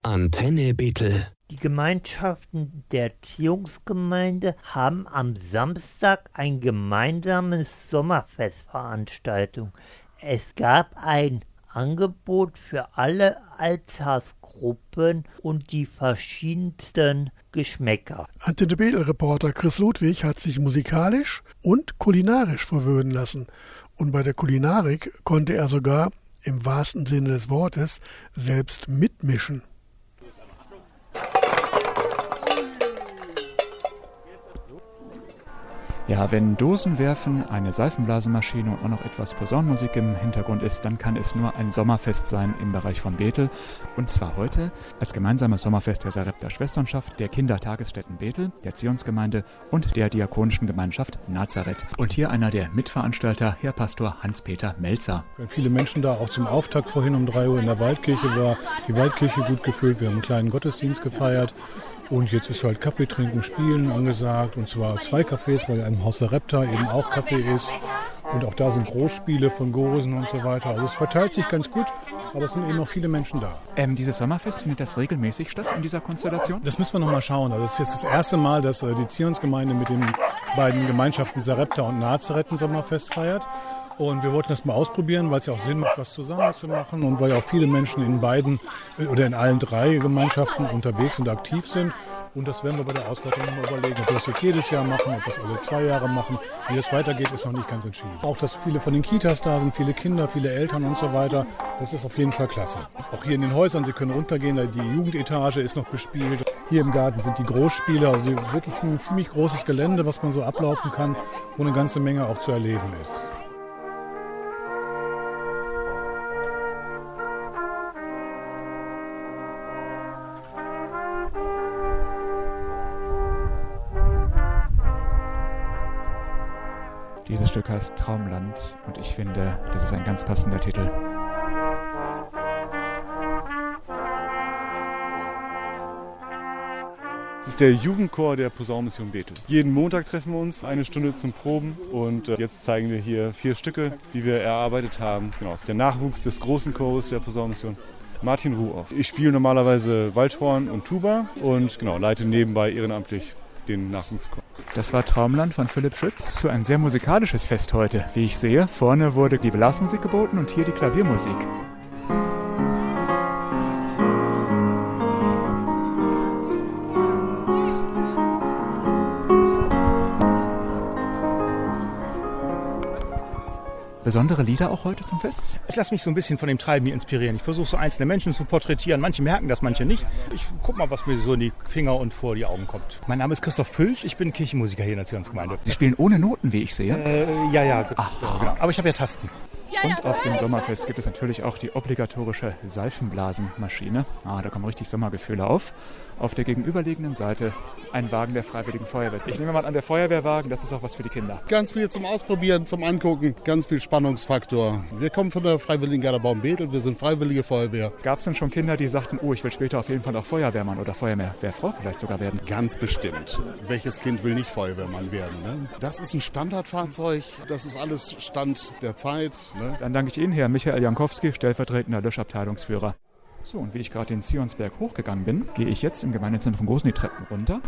Antenne Bethel. Die Gemeinschaften der Erziehungsgemeinde haben am Samstag ein gemeinsames Sommerfestveranstaltung. Es gab ein Angebot für alle Altersgruppen und die verschiedensten Geschmäcker. Antenne Bethel-Reporter Chris Ludwig hat sich musikalisch und kulinarisch verwöhnen lassen. Und bei der Kulinarik konnte er sogar, im wahrsten Sinne des Wortes, selbst mitmischen. Ja, wenn Dosenwerfen, eine Seifenblasenmaschine und auch noch etwas Posaunenmusik im Hintergrund ist, dann kann es nur ein Sommerfest sein im Bereich von Bethel. Und zwar heute als gemeinsames Sommerfest der Sarepta Schwesternschaft, der Kindertagesstätten Bethel, der Erziehungsgemeinde und der Diakonischen Gemeinschaft Nazareth. Und hier einer der Mitveranstalter, Herr Pastor Hans-Peter Melzer. Viele Menschen da, auch zum Auftakt vorhin um 3 Uhr in der Waldkirche war die Waldkirche gut gefüllt. Wir haben einen kleinen Gottesdienst gefeiert. Und jetzt ist halt Kaffee trinken, spielen angesagt. Und zwar 2 Cafés, weil im Haus Sarepta eben auch Kaffee ist. Und auch da sind Großspiele von Gosen und so weiter. Also es verteilt sich ganz gut, aber es sind eben noch viele Menschen da. Dieses Sommerfest, findet das regelmäßig statt in dieser Konstellation? Das müssen wir noch mal schauen. Also es ist jetzt das erste Mal, dass die Zionsgemeinde mit den beiden Gemeinschaften Sarepta und Nazareth ein Sommerfest feiert. Und wir wollten das mal ausprobieren, weil es ja auch Sinn macht, was zusammen zu machen und weil ja auch viele Menschen in beiden oder in allen 3 Gemeinschaften unterwegs und aktiv sind. Und das werden wir bei der Auswertung nochmal überlegen, ob wir das jetzt jedes Jahr machen, ob wir das alle 2 Jahre machen. Wie das weitergeht, ist noch nicht ganz entschieden. Auch, dass viele von den Kitas da sind, viele Kinder, viele Eltern und so weiter. Das ist auf jeden Fall klasse. Auch hier in den Häusern, Sie können runtergehen, die Jugendetage ist noch bespielt. Hier im Garten sind die Großspiele, also wirklich ein ziemlich großes Gelände, was man so ablaufen kann, wo eine ganze Menge auch zu erleben ist. Dieses Stück heißt Traumland und ich finde, das ist ein ganz passender Titel. Das ist der Jugendchor der Posaunenmission Bethel. Jeden Montag treffen wir uns, 1 Stunde zum Proben und jetzt zeigen wir hier 4 Stücke, die wir erarbeitet haben. Genau, das ist der Nachwuchs des großen Chores der Posaunenmission. Martin Ruhoff. Ich spiele normalerweise Waldhorn und Tuba und leite nebenbei ehrenamtlich den Nachwuchschor. Das war Traumland von Philipp Schütz. Zu ein sehr musikalisches Fest heute, wie ich sehe. Vorne wurde die Blasmusik geboten und hier die Klaviermusik. Besondere Lieder auch heute zum Fest? Ich lasse mich so ein bisschen von dem Treiben hier inspirieren. Ich versuche so einzelne Menschen zu porträtieren. Manche merken das, manche nicht. Ich gucke mal, was mir so in die Finger und vor die Augen kommt. Mein Name ist Christoph Pülsch, ich bin Kirchenmusiker hier in der Zionsgemeinde. Sie spielen ohne Noten, wie ich sehe? Ja, das ist, genau. Aber ich habe ja Tasten. Und auf dem Sommerfest gibt es natürlich auch die obligatorische Seifenblasenmaschine. Da kommen richtig Sommergefühle auf. Auf der gegenüberliegenden Seite ein Wagen der Freiwilligen Feuerwehr. Ich nehme mal an, der Feuerwehrwagen, das ist auch was für die Kinder. Ganz viel zum Ausprobieren, zum Angucken, ganz viel Spannungsfaktor. Wir kommen von der Freiwilligen Gardebaum Bethel, wir sind Freiwillige Feuerwehr. Gab es denn schon Kinder, die sagten, ich will später auf jeden Fall auch Feuerwehrmann oder Feuerwehrfrau vielleicht sogar werden? Ganz bestimmt. Welches Kind will nicht Feuerwehrmann werden? Ne? Das ist ein Standardfahrzeug, das ist alles Stand der Zeit. Ne? Dann danke ich Ihnen, Herr Michael Jankowski, stellvertretender Löschabteilungsführer. So, und wie ich gerade den Zionsberg hochgegangen bin, gehe ich jetzt im Gemeindezentrum Gosen die Treppen runter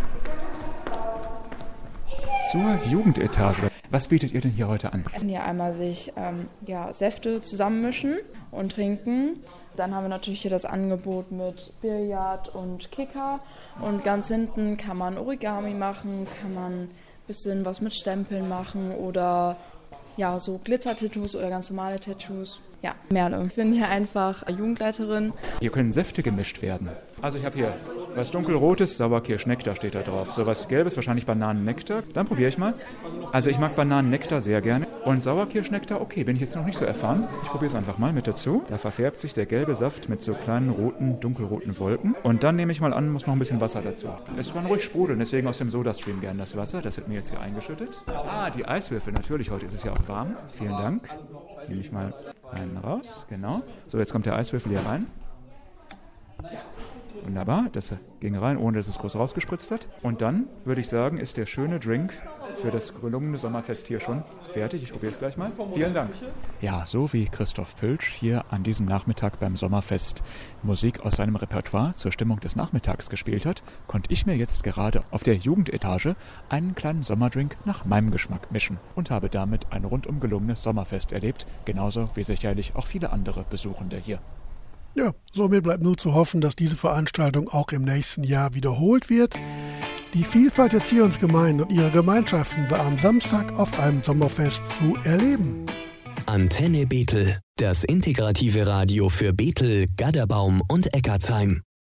zur Jugendetage. Was bietet ihr denn hier heute an? Hier einmal sich Säfte zusammenmischen und trinken. Dann haben wir natürlich hier das Angebot mit Billard und Kicker. Und ganz hinten kann man Origami machen, kann man ein bisschen was mit Stempeln machen oder so Glitzer-Tattoos oder ganz normale Tattoos. Ja, Merle. Ich bin hier einfach Jugendleiterin. Hier können Säfte gemischt werden. Also ich habe hier was dunkelrotes, Sauerkirschnektar steht da drauf. So was gelbes, wahrscheinlich Bananennektar. Dann probiere ich mal. Also ich mag Bananennektar sehr gerne. Und Sauerkirschnektar, okay, bin ich jetzt noch nicht so erfahren. Ich probiere es einfach mal mit dazu. Da verfärbt sich der gelbe Saft mit so kleinen roten, dunkelroten Wolken. Und dann nehme ich mal an, muss noch ein bisschen Wasser dazu. Es kann ruhig sprudeln, deswegen aus dem Sodastream gerne das Wasser. Das wird mir jetzt hier eingeschüttet. Die Eiswürfel, natürlich, heute ist es ja auch warm. Vielen Dank. Nehme ich mal einen raus, genau. So, jetzt kommt der Eiswürfel hier rein. Wunderbar, das ging rein, ohne dass es groß rausgespritzt hat. Und dann, würde ich sagen, ist der schöne Drink für das gelungene Sommerfest hier schon fertig. Ich probiere es gleich mal. Vielen Dank. Ja, so wie Christoph Pülsch hier an diesem Nachmittag beim Sommerfest Musik aus seinem Repertoire zur Stimmung des Nachmittags gespielt hat, konnte ich mir jetzt gerade auf der Jugendetage einen kleinen Sommerdrink nach meinem Geschmack mischen und habe damit ein rundum gelungenes Sommerfest erlebt, genauso wie sicherlich auch viele andere Besuchende hier. Ja, somit bleibt nur zu hoffen, dass diese Veranstaltung auch im nächsten Jahr wiederholt wird. Die Vielfalt der Zionsgemeinden und ihrer Gemeinschaften war am Samstag auf einem Sommerfest zu erleben. Antenne Bethel, das integrative Radio für Bethel, Gadderbaum und Eckartsheim.